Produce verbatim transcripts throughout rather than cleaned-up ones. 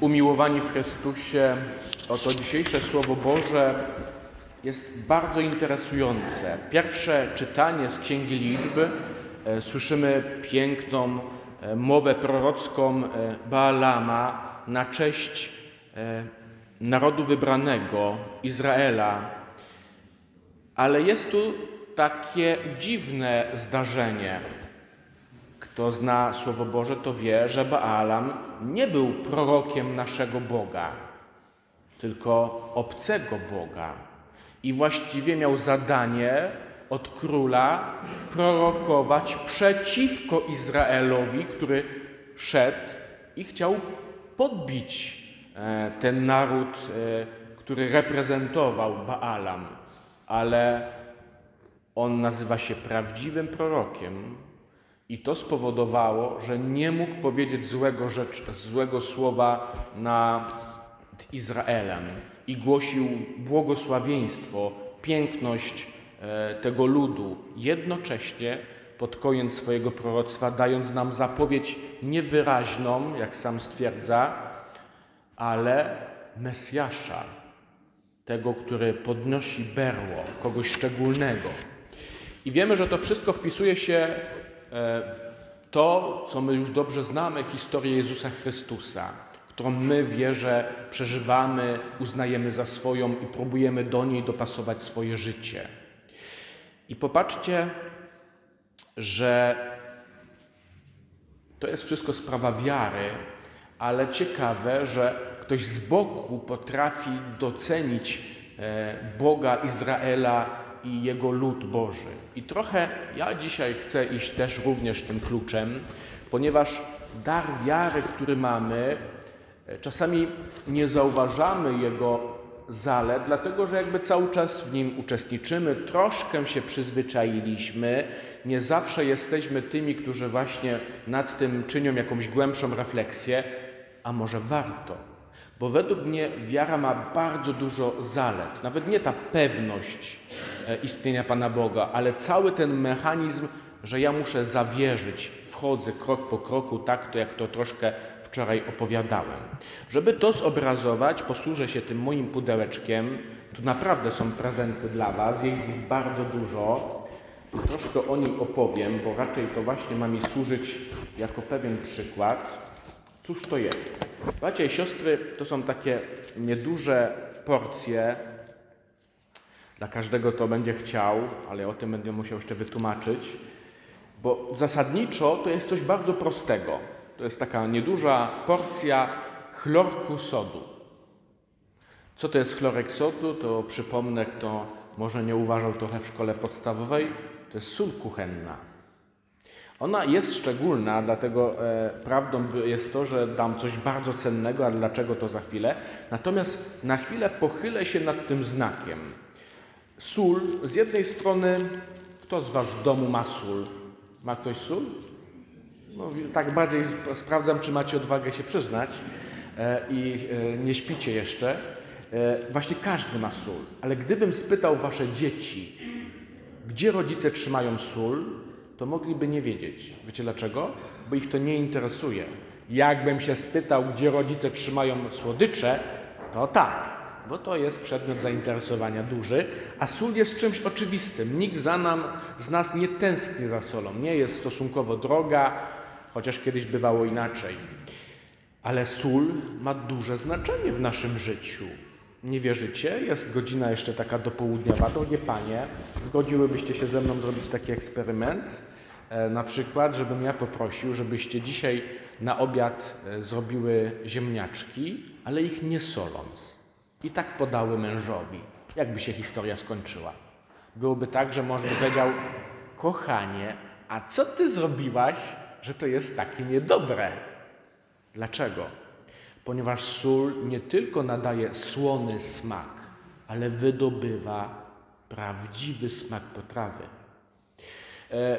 Umiłowani w Chrystusie, oto dzisiejsze Słowo Boże jest bardzo interesujące. Pierwsze czytanie z Księgi Liczb, e, słyszymy piękną e, mowę prorocką e, Baalama na cześć e, narodu wybranego, Izraela. Ale jest tu takie dziwne zdarzenie. Kto zna Słowo Boże, to wie, że Baalam nie był prorokiem naszego Boga, tylko obcego Boga. I właściwie miał zadanie od króla prorokować przeciwko Izraelowi, który szedł i chciał podbić ten naród, który reprezentował Baalam. Ale on nazywa się prawdziwym prorokiem. I to spowodowało, że nie mógł powiedzieć złego, rzecz, złego słowa nad Izraelem i głosił błogosławieństwo, piękność tego ludu, jednocześnie pod koniec swojego proroctwa dając nam zapowiedź niewyraźną, jak sam stwierdza, ale Mesjasza, tego, który podnosi berło, kogoś szczególnego. I wiemy, że to wszystko wpisuje się to, co my już dobrze znamy, historię Jezusa Chrystusa, którą my w wierze przeżywamy, uznajemy za swoją i próbujemy do niej dopasować swoje życie. I popatrzcie, że to jest wszystko sprawa wiary, ale ciekawe, że ktoś z boku potrafi docenić Boga Izraela i Jego lud Boży. I trochę ja dzisiaj chcę iść też również tym kluczem, ponieważ dar wiary, który mamy, czasami nie zauważamy jego zalet, dlatego że jakby cały czas w nim uczestniczymy, troszkę się przyzwyczailiśmy, nie zawsze jesteśmy tymi, którzy właśnie nad tym czynią jakąś głębszą refleksję, a może warto. Bo według mnie wiara ma bardzo dużo zalet. Nawet nie ta pewność istnienia Pana Boga, ale cały ten mechanizm, że ja muszę zawierzyć, wchodzę krok po kroku, tak to jak to troszkę wczoraj opowiadałem. Żeby to zobrazować, posłużę się tym moim pudełeczkiem. Tu naprawdę są prezenty dla Was, jest ich bardzo dużo. I troszkę o nim opowiem, bo raczej to właśnie ma mi służyć jako pewien przykład. Cóż to jest? Bracia i siostry, to są takie nieduże porcje. Dla każdego to będzie chciał, ale o tym będę musiał jeszcze wytłumaczyć. Bo zasadniczo to jest coś bardzo prostego. To jest taka nieduża porcja chlorku sodu. Co to jest chlorek sodu? To przypomnę, kto może nie uważał trochę w szkole podstawowej. To jest sól kuchenna. Ona jest szczególna, dlatego e, prawdą jest to, że dam coś bardzo cennego, a dlaczego to za chwilę. Natomiast na chwilę pochylę się nad tym znakiem. Sól, z jednej strony, kto z Was w domu ma sól? Ma ktoś sól? No, tak bardziej sprawdzam, czy macie odwagę się przyznać e, i e, nie śpicie jeszcze. E, właśnie każdy ma sól, ale gdybym spytał Wasze dzieci, gdzie rodzice trzymają sól, to mogliby nie wiedzieć. Wiecie dlaczego? Bo ich to nie interesuje. Jakbym się spytał, gdzie rodzice trzymają słodycze, to tak, bo to jest przedmiot zainteresowania duży, a sól jest czymś oczywistym. Nikt za nam, z nas nie tęskni za solą. Nie jest stosunkowo droga, chociaż kiedyś bywało inaczej. Ale sól ma duże znaczenie w naszym życiu. Nie wierzycie? Jest godzina jeszcze taka dopołudniowa, drogie panie. Zgodziłybyście się ze mną zrobić taki eksperyment? E, na przykład, żebym ja poprosił, żebyście dzisiaj na obiad e, zrobiły ziemniaczki, ale ich nie soląc. I tak podały mężowi. Jakby się historia skończyła? Byłoby tak, że mąż by powiedział: kochanie, a co ty zrobiłaś, że to jest takie niedobre? Dlaczego? Ponieważ sól nie tylko nadaje słony smak, ale wydobywa prawdziwy smak potrawy. E,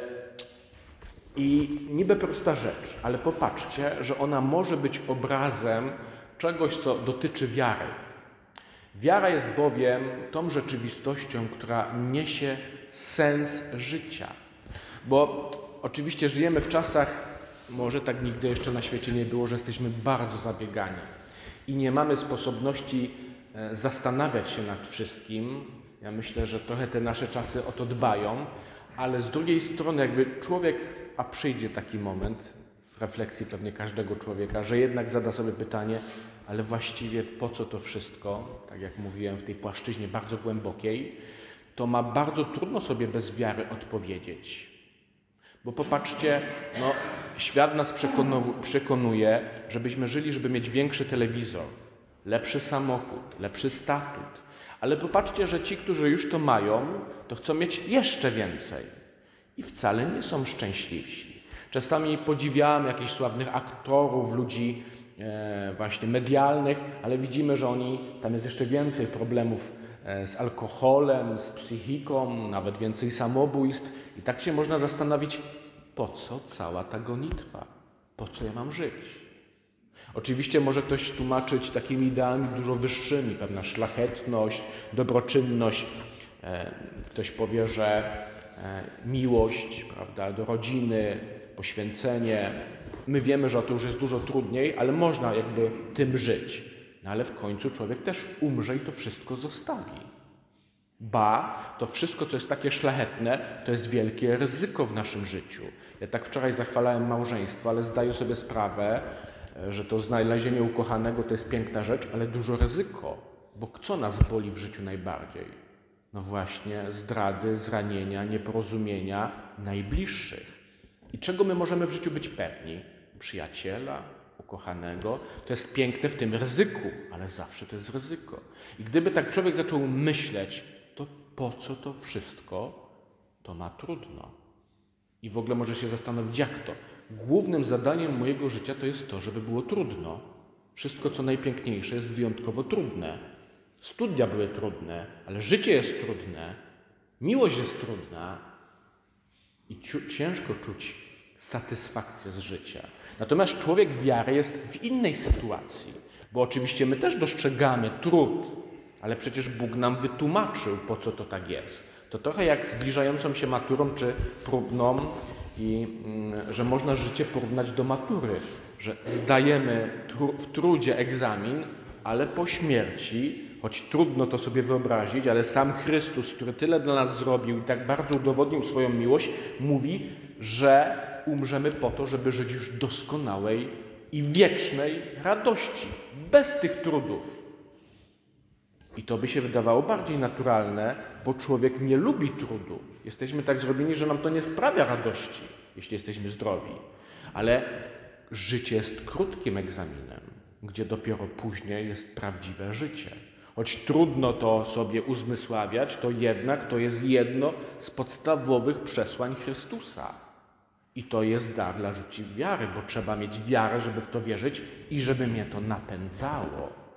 I niby prosta rzecz, ale popatrzcie, że ona może być obrazem czegoś, co dotyczy wiary. Wiara jest bowiem tą rzeczywistością, która niesie sens życia. Bo oczywiście żyjemy w czasach, może tak nigdy jeszcze na świecie nie było, że jesteśmy bardzo zabiegani. i nie mamy sposobności zastanawiać się nad wszystkim. Ja myślę, że trochę te nasze czasy o to dbają, ale z drugiej strony jakby człowiek, a przyjdzie taki moment w refleksji pewnie każdego człowieka, że jednak zada sobie pytanie, ale właściwie po co to wszystko, tak jak mówiłem, w tej płaszczyźnie bardzo głębokiej, to ma bardzo trudno sobie bez wiary odpowiedzieć. Bo popatrzcie, no, świat nas przekonuje, żebyśmy żyli, żeby mieć większy telewizor, lepszy samochód, lepszy statut. Ale popatrzcie, że ci, którzy już to mają, to chcą mieć jeszcze więcej. I wcale nie są szczęśliwsi. Czasami podziwiamy jakichś sławnych aktorów, ludzi e, właśnie medialnych, ale widzimy, że oni, tam jest jeszcze więcej problemów e, z alkoholem, z psychiką, nawet więcej samobójstw. I tak się można zastanowić, po co cała ta gonitwa? Po co ja mam żyć? Oczywiście może ktoś tłumaczyć takimi ideami dużo wyższymi, pewna szlachetność, dobroczynność. Ktoś powie, że miłość, prawda, do rodziny, poświęcenie. My wiemy, że to już jest dużo trudniej, ale można jakby tym żyć. No ale w końcu człowiek też umrze i to wszystko zostawi. Ba, to wszystko, co jest takie szlachetne, to jest wielkie ryzyko w naszym życiu. Ja tak wczoraj zachwalałem małżeństwo, ale zdaję sobie sprawę, że to znalezienie ukochanego to jest piękna rzecz, ale dużo ryzyko. Bo co nas boli w życiu najbardziej? No właśnie zdrady, zranienia, nieporozumienia najbliższych. I czego my możemy w życiu być pewni? Przyjaciela, ukochanego. To jest piękne w tym ryzyku, ale zawsze to jest ryzyko. I gdyby tak człowiek zaczął myśleć, to po co to wszystko, to ma trudno. I w ogóle może się zastanowić, jak to? Głównym zadaniem mojego życia to jest to, żeby było trudno. Wszystko, co najpiękniejsze, jest wyjątkowo trudne. Studia były trudne, ale życie jest trudne. Miłość jest trudna. I ciężko czuć satysfakcję z życia. Natomiast człowiek wiary jest w innej sytuacji. Bo oczywiście my też dostrzegamy trud, ale przecież Bóg nam wytłumaczył, po co to tak jest. To trochę jak zbliżającą się maturą czy próbną i mm, że można życie porównać do matury, że zdajemy tru, w trudzie egzamin, ale po śmierci, choć trudno to sobie wyobrazić, ale sam Chrystus, który tyle dla nas zrobił i tak bardzo udowodnił swoją miłość, mówi, że umrzemy po to, żeby żyć już doskonałej i wiecznej radości, bez tych trudów. I to by się wydawało bardziej naturalne, bo człowiek nie lubi trudu. Jesteśmy tak zrobieni, że nam to nie sprawia radości, jeśli jesteśmy zdrowi. Ale życie jest krótkim egzaminem, gdzie dopiero później jest prawdziwe życie. Choć trudno to sobie uzmysławiać, to jednak to jest jedno z podstawowych przesłań Chrystusa. I to jest dar dla ludzi wiary, bo trzeba mieć wiarę, żeby w to wierzyć i żeby mnie to napędzało.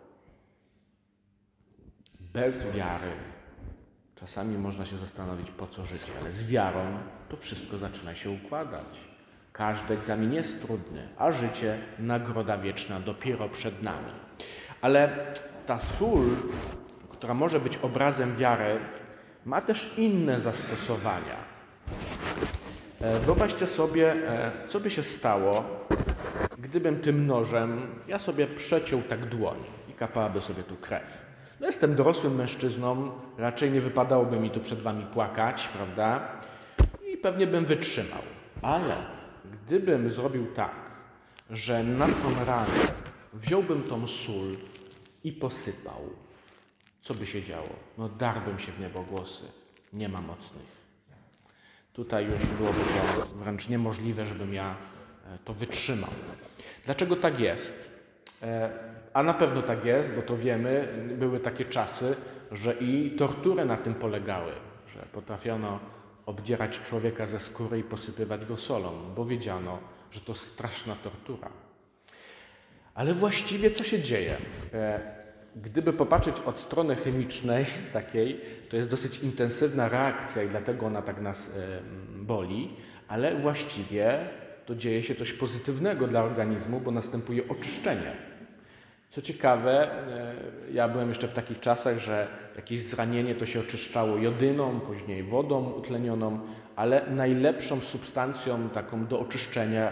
Bez wiary czasami można się zastanowić, po co żyć, ale z wiarą to wszystko zaczyna się układać. Każdy egzamin jest trudny, a życie, nagroda wieczna dopiero przed nami. Ale ta sól, która może być obrazem wiary, ma też inne zastosowania. Wyobraźcie sobie, co by się stało, gdybym tym nożem ja sobie przeciął tak dłoń i kapałaby sobie tu krew. No jestem dorosłym mężczyzną, raczej nie wypadałoby mi tu przed wami płakać, prawda? I pewnie bym wytrzymał. Ale gdybym zrobił tak, że na tą ranę wziąłbym tą sól i posypał, co by się działo? No darłbym się w niebogłosy. Nie ma mocnych. Tutaj już byłoby to wręcz niemożliwe, żebym ja to wytrzymał. Dlaczego tak jest? A na pewno tak jest, bo to wiemy, były takie czasy, że i tortury na tym polegały, że potrafiono obdzierać człowieka ze skóry i posypywać go solą, bo wiedziano, że to straszna tortura. Ale właściwie co się dzieje? Gdyby popatrzeć od strony chemicznej takiej, to jest dosyć intensywna reakcja i dlatego ona tak nas boli, ale właściwie to dzieje się coś pozytywnego dla organizmu, bo następuje oczyszczenie. Co ciekawe, ja byłem jeszcze w takich czasach, że jakieś zranienie to się oczyszczało jodyną, później wodą utlenioną, ale najlepszą substancją taką do oczyszczenia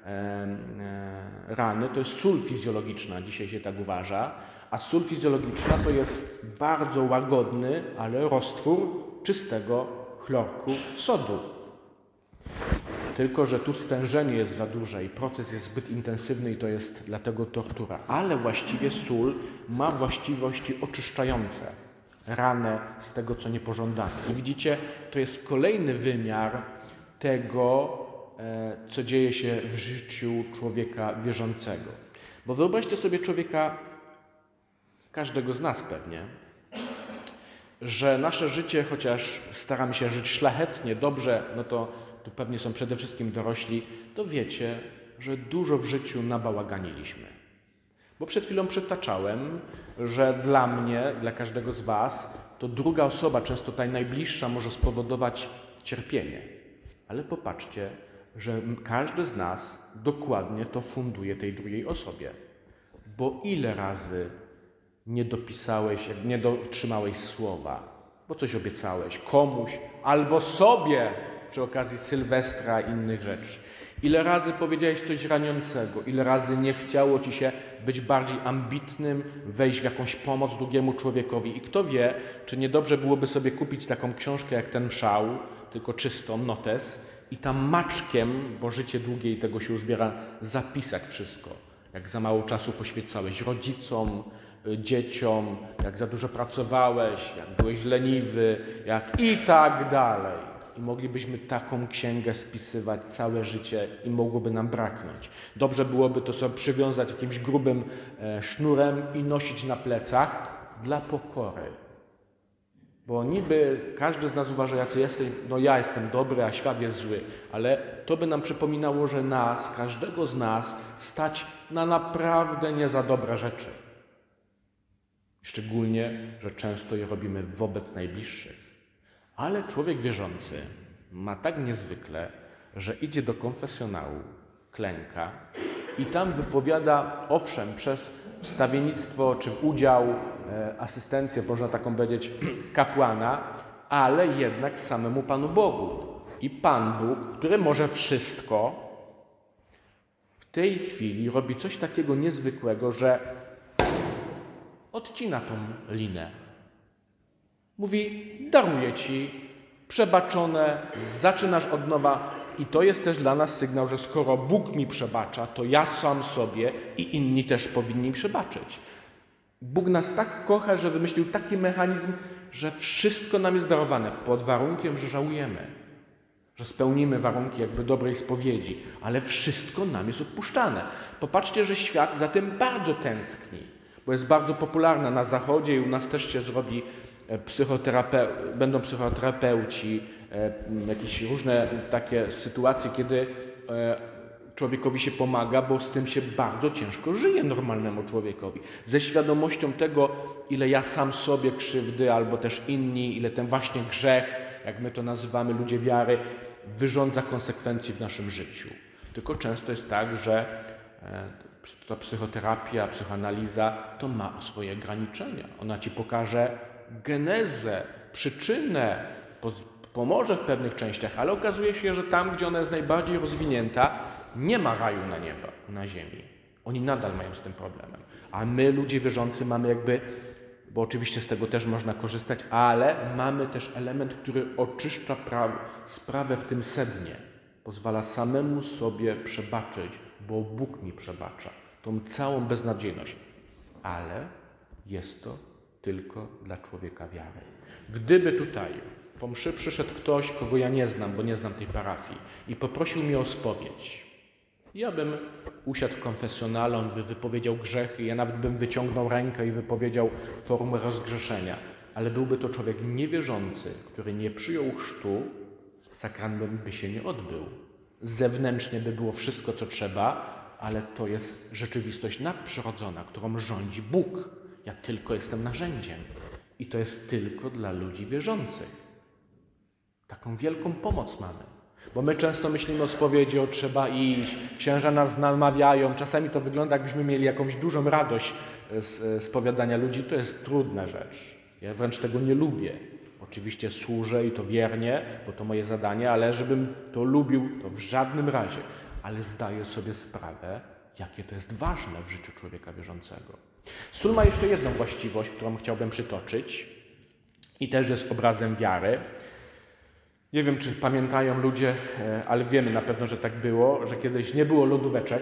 rany, to jest sól fizjologiczna, dzisiaj się tak uważa, a sól fizjologiczna to jest bardzo łagodny, ale roztwór czystego chlorku sodu. Tylko że tu stężenie jest za duże i proces jest zbyt intensywny i to jest dlatego tortura. Ale właściwie sól ma właściwości oczyszczające ranę z tego, co niepożądane. I widzicie, to jest kolejny wymiar tego, co dzieje się w życiu człowieka wierzącego. Bo wyobraźcie sobie człowieka, każdego z nas pewnie, że nasze życie, chociaż staramy się żyć szlachetnie, dobrze, no to tu pewnie są przede wszystkim dorośli, to wiecie, że dużo w życiu nabałaganiliśmy. Bo przed chwilą przytaczałem, że dla mnie, dla każdego z was, to druga osoba, często ta najbliższa, może spowodować cierpienie. Ale popatrzcie, że każdy z nas dokładnie to funduje tej drugiej osobie. Bo ile razy nie dopisałeś, nie dotrzymałeś słowa, bo coś obiecałeś komuś albo sobie przy okazji Sylwestra i innych rzeczy. Ile razy powiedziałeś coś raniącego, ile razy nie chciało ci się być bardziej ambitnym, wejść w jakąś pomoc drugiemu człowiekowi. I kto wie, czy niedobrze byłoby sobie kupić taką książkę jak ten Mszał, tylko czystą, notes, i tam maczkiem, bo życie długie i tego się uzbiera, zapisać wszystko. Jak za mało czasu poświęcałeś rodzicom, dzieciom, jak za dużo pracowałeś, jak byłeś leniwy, jak i tak dalej. I moglibyśmy taką księgę spisywać całe życie i mogłoby nam braknąć. Dobrze byłoby to sobie przywiązać jakimś grubym e, sznurem i nosić na plecach dla pokory. Bo niby każdy z nas uważa, jacy jesteś, no ja jestem dobry, a świat jest zły, ale to by nam przypominało, że nas, każdego z nas stać na naprawdę nie za dobre rzeczy. Szczególnie, że często je robimy wobec najbliższych. Ale człowiek wierzący ma tak niezwykle, że idzie do konfesjonału, klęka i tam wypowiada, owszem, przez wstawiennictwo czy udział, e, asystencję, można taką powiedzieć, kapłana, ale jednak samemu Panu Bogu. I Pan Bóg, który może wszystko, w tej chwili robi coś takiego niezwykłego, że odcina tą linę. Mówi, daruję ci, przebaczone, zaczynasz od nowa. I to jest też dla nas sygnał, że skoro Bóg mi przebacza, to ja sam sobie i inni też powinni przebaczyć. Bóg nas tak kocha, że wymyślił taki mechanizm, że wszystko nam jest darowane, pod warunkiem, że żałujemy, że spełnimy warunki jakby dobrej spowiedzi, ale wszystko nam jest odpuszczane. Popatrzcie, że świat za tym bardzo tęskni, bo jest bardzo popularna na Zachodzie i u nas też się zrobi psychoterape... będą psychoterapeuci, jakieś różne takie sytuacje, kiedy człowiekowi się pomaga, bo z tym się bardzo ciężko żyje normalnemu człowiekowi. Ze świadomością tego, ile ja sam sobie krzywdy, albo też inni, ile ten właśnie grzech, jak my to nazywamy, ludzie wiary, wyrządza konsekwencji w naszym życiu. Tylko często jest tak, że ta psychoterapia, psychoanaliza to ma swoje ograniczenia. Ona ci pokaże genezę, przyczynę, pomoże w pewnych częściach, ale okazuje się, że tam, gdzie ona jest najbardziej rozwinięta, nie ma raju na nieba, na ziemi. Oni nadal mają z tym problemem. A my, ludzie wierzący, mamy jakby, bo oczywiście z tego też można korzystać, ale mamy też element, który oczyszcza pra- sprawę w tym sednie. Pozwala samemu sobie przebaczyć, bo Bóg mi przebacza. Tą całą beznadziejność. Ale jest to tylko dla człowieka wiary. Gdyby tutaj po mszy przyszedł ktoś, kogo ja nie znam, bo nie znam tej parafii, i poprosił mnie o spowiedź, ja bym usiadł w konfesjonale, on by wypowiedział grzechy, ja nawet bym wyciągnął rękę i wypowiedział formę rozgrzeszenia. Ale byłby to człowiek niewierzący, który nie przyjął chrztu, sakrament by się nie odbył. Zewnętrznie by było wszystko, co trzeba, ale to jest rzeczywistość nadprzyrodzona, którą rządzi Bóg. Ja tylko jestem narzędziem. I to jest tylko dla ludzi wierzących. Taką wielką pomoc mamy. Bo my często myślimy o spowiedzi, o trzeba iść, księża nas namawiają. Czasami to wygląda, jakbyśmy mieli jakąś dużą radość z spowiadania ludzi. To jest trudna rzecz. Ja wręcz tego nie lubię. Oczywiście służę i to wiernie, bo to moje zadanie, ale żebym to lubił, to w żadnym razie. ale zdaje sobie sprawę, jakie to jest ważne w życiu człowieka wierzącego. Sól ma jeszcze jedną właściwość, którą chciałbym przytoczyć i też jest obrazem wiary. Nie wiem, czy pamiętają ludzie, ale wiemy na pewno, że tak było, że kiedyś nie było lodóweczek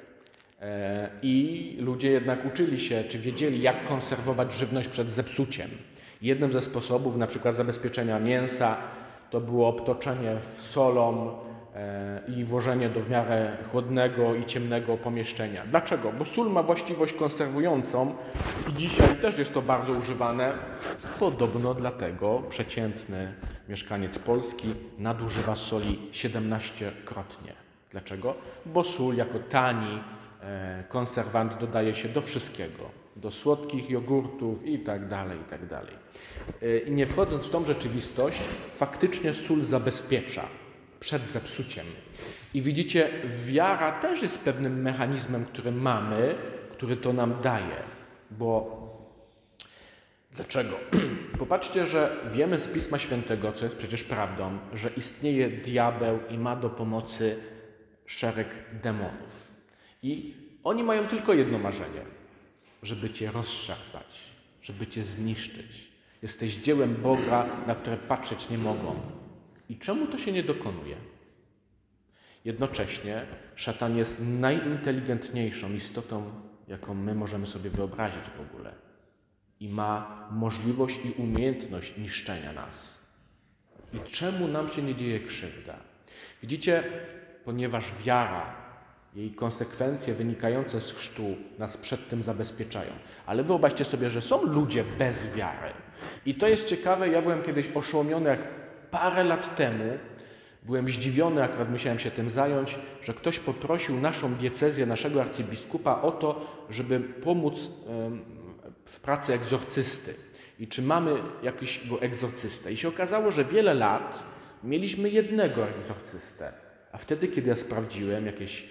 i ludzie jednak uczyli się, czy wiedzieli, jak konserwować żywność przed zepsuciem. Jednym ze sposobów na przykład zabezpieczenia mięsa to było obtoczenie solą i włożenie do w miarę chłodnego i ciemnego pomieszczenia. Dlaczego? Bo sól ma właściwość konserwującą i dzisiaj też jest to bardzo używane. Podobno dlatego przeciętny mieszkaniec Polski nadużywa soli siedemnaściekrotnie. Dlaczego? Bo sól jako tani konserwant dodaje się do wszystkiego. Do słodkich jogurtów i tak dalej, i tak dalej. I nie wchodząc w tą rzeczywistość, faktycznie sól zabezpiecza przed zepsuciem. I widzicie, wiara też jest pewnym mechanizmem, który mamy, który to nam daje. Bo dlaczego? Popatrzcie, że wiemy z Pisma Świętego, co jest przecież prawdą, że istnieje diabeł i ma do pomocy szereg demonów. I oni mają tylko jedno marzenie, żeby cię rozszarpać, żeby cię zniszczyć. Jesteś dziełem Boga, na które patrzeć nie mogą. I czemu to się nie dokonuje? Jednocześnie szatan jest najinteligentniejszą istotą, jaką my możemy sobie wyobrazić w ogóle. I ma możliwość i umiejętność niszczenia nas. I czemu nam się nie dzieje krzywda? Widzicie, ponieważ wiara, jej konsekwencje wynikające z chrztu nas przed tym zabezpieczają. Ale wyobraźcie sobie, że są ludzie bez wiary. I to jest ciekawe, ja byłem kiedyś oszołomiony, jak parę lat temu byłem zdziwiony, akurat musiałem się tym zająć, że ktoś poprosił naszą diecezję, naszego arcybiskupa o to, żeby pomóc w pracy egzorcysty. I czy mamy jakiegoś egzorcystę. I się okazało, że wiele lat mieliśmy jednego egzorcystę. A wtedy, kiedy ja sprawdziłem, jakieś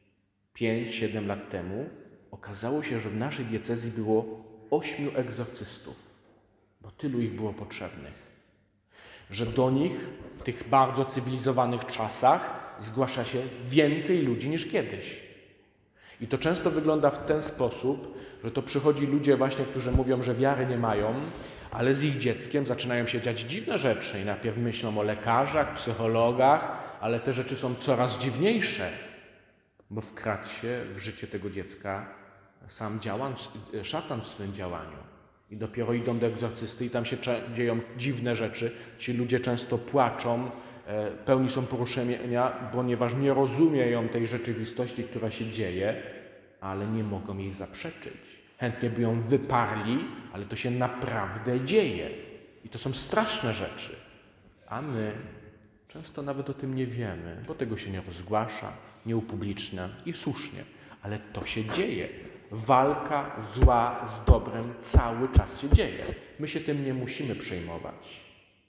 pięć siedem lat temu, okazało się, że w naszej diecezji było ośmiu egzorcystów, bo tylu ich było potrzebnych. Że do nich w tych bardzo cywilizowanych czasach zgłasza się więcej ludzi niż kiedyś. I to często wygląda w ten sposób, że to przychodzi ludzie właśnie, którzy mówią, że wiary nie mają, ale z ich dzieckiem zaczynają się dziać dziwne rzeczy. I najpierw myślą o lekarzach, psychologach, ale te rzeczy są coraz dziwniejsze, bo wkradł się w życie tego dziecka sam działan, szatan w swym działaniu. I dopiero idą do egzorcysty i tam się dzieją dziwne rzeczy. Ci ludzie często płaczą, pełni są poruszenia, ponieważ nie rozumieją tej rzeczywistości, która się dzieje, ale nie mogą jej zaprzeczyć. Chętnie by ją wyparli, ale to się naprawdę dzieje. I to są straszne rzeczy. A my często nawet o tym nie wiemy, bo tego się nie rozgłasza, nie upublicznia i słusznie. Ale to się dzieje. Walka zła z dobrem cały czas się dzieje. My się tym nie musimy przejmować,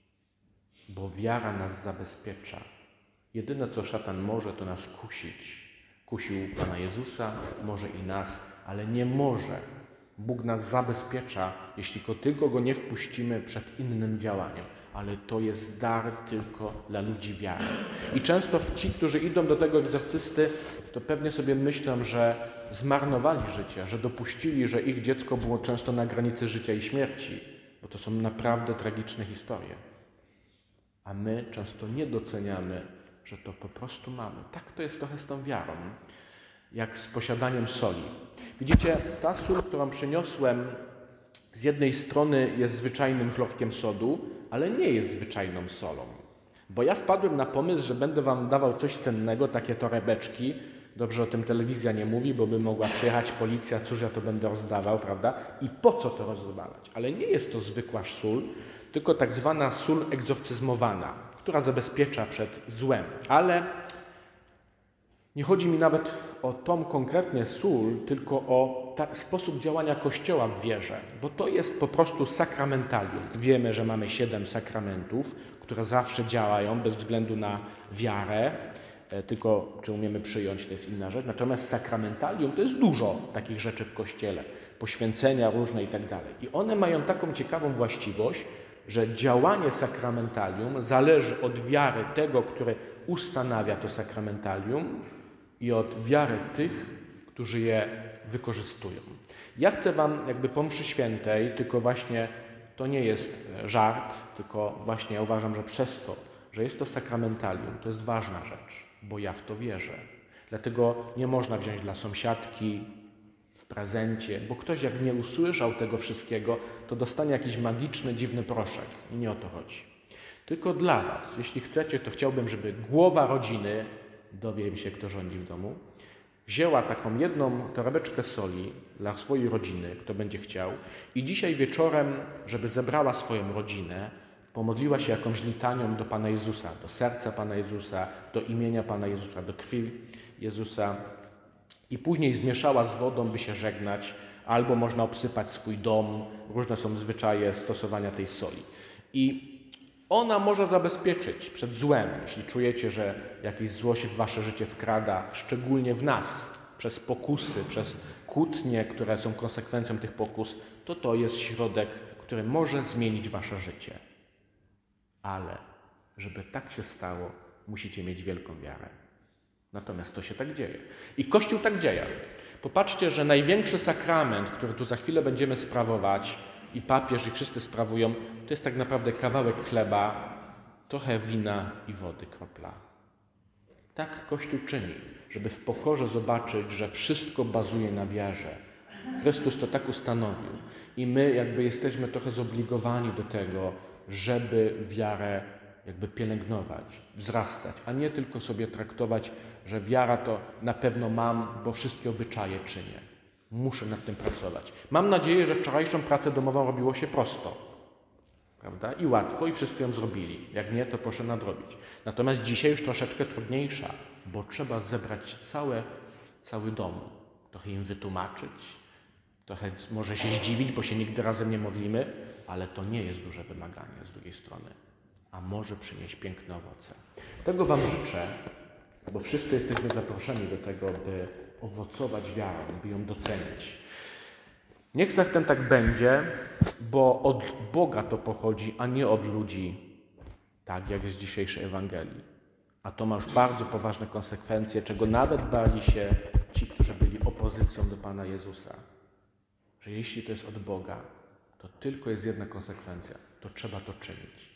bo wiara nas zabezpiecza. Jedyne, co szatan może, to nas kusić. Kusił Pana Jezusa, może i nas, ale nie może. Bóg nas zabezpiecza, jeśli tylko Go nie wpuścimy przed innym działaniem. Ale to jest dar tylko dla ludzi wiary. I często ci, którzy idą do tego egzorcysty, to pewnie sobie myślą, że zmarnowali życie, że dopuścili, że ich dziecko było często na granicy życia i śmierci, bo to są naprawdę tragiczne historie. A my często nie doceniamy, że to po prostu mamy. Tak to jest trochę z tą wiarą, jak z posiadaniem soli. Widzicie, ta sól, którą przyniosłem, z jednej strony jest zwyczajnym chlorkiem sodu, ale nie jest zwyczajną solą. Bo ja wpadłem na pomysł, że będę wam dawał coś cennego, takie torebeczki. Dobrze o tym telewizja nie mówi, bo by mogła przyjechać policja, cóż ja to będę rozdawał, prawda? I po co to rozdawać? Ale nie jest to zwykła sól, tylko tak zwana sól egzorcyzmowana, która zabezpiecza przed złem. Ale nie chodzi mi nawet o tą konkretnie sól, tylko o tak, sposób działania Kościoła w wierze, bo to jest po prostu sakramentalium. Wiemy, że mamy siedem sakramentów, które zawsze działają bez względu na wiarę, tylko czy umiemy przyjąć, to jest inna rzecz. Natomiast sakramentalium to jest dużo takich rzeczy w Kościele, poświęcenia różne i tak dalej. I one mają taką ciekawą właściwość, że działanie sakramentalium zależy od wiary tego, który ustanawia to sakramentalium, i od wiary tych, którzy je wykorzystują. Ja chcę Wam jakby po mszy świętej, tylko właśnie to nie jest żart, tylko właśnie ja uważam, że przez to, że jest to sakramentalium, to jest ważna rzecz, bo ja w to wierzę. Dlatego nie można wziąć dla sąsiadki w prezencie, bo ktoś jak nie usłyszał tego wszystkiego, to dostanie jakiś magiczny, dziwny proszek. I nie o to chodzi. Tylko dla Was, jeśli chcecie, to chciałbym, żeby głowa rodziny, dowiem się, kto rządzi w domu, wzięła taką jedną torebeczkę soli dla swojej rodziny, kto będzie chciał, i dzisiaj wieczorem, żeby zebrała swoją rodzinę, pomodliła się jakąś litanią do Pana Jezusa, do serca Pana Jezusa, do imienia Pana Jezusa, do krwi Jezusa i później zmieszała z wodą, by się żegnać, albo można obsypać swój dom, różne są zwyczaje stosowania tej soli. I ona może zabezpieczyć przed złem, jeśli czujecie, że jakieś zło się w wasze życie wkrada, szczególnie w nas, przez pokusy, przez kłótnie, które są konsekwencją tych pokus, to to jest środek, który może zmienić wasze życie. Ale żeby tak się stało, musicie mieć wielką wiarę. Natomiast to się tak dzieje. I Kościół tak dzieje. Popatrzcie, że największy sakrament, który tu za chwilę będziemy sprawować, i papież, i wszyscy sprawują, to jest tak naprawdę kawałek chleba, trochę wina i wody, kropla. Tak Kościół czyni, żeby w pokorze zobaczyć, że wszystko bazuje na wiarze. Chrystus to tak ustanowił i my jakby jesteśmy trochę zobligowani do tego, żeby wiarę jakby pielęgnować, wzrastać, a nie tylko sobie traktować, że wiara to na pewno mam, bo wszystkie obyczaje czynię. Muszę nad tym pracować. Mam nadzieję, że wczorajszą pracę domową robiło się prosto, prawda? I łatwo, i wszyscy ją zrobili. Jak nie, to proszę nadrobić. Natomiast dzisiaj już troszeczkę trudniejsza, bo trzeba zebrać całe, cały dom, trochę im wytłumaczyć, trochę może się zdziwić, bo się nigdy razem nie modlimy, ale to nie jest duże wymaganie z drugiej strony, a może przynieść piękne owoce. Tego Wam życzę, bo wszyscy jesteśmy zaproszeni do tego, by owocować wiarą, by ją docenić. Niech zatem tak będzie, bo od Boga to pochodzi, a nie od ludzi, tak jak jest w dzisiejszej Ewangelii. A to ma już bardzo poważne konsekwencje, czego nawet bali się ci, którzy byli opozycją do Pana Jezusa. Że jeśli to jest od Boga, to tylko jest jedna konsekwencja, to trzeba to czynić.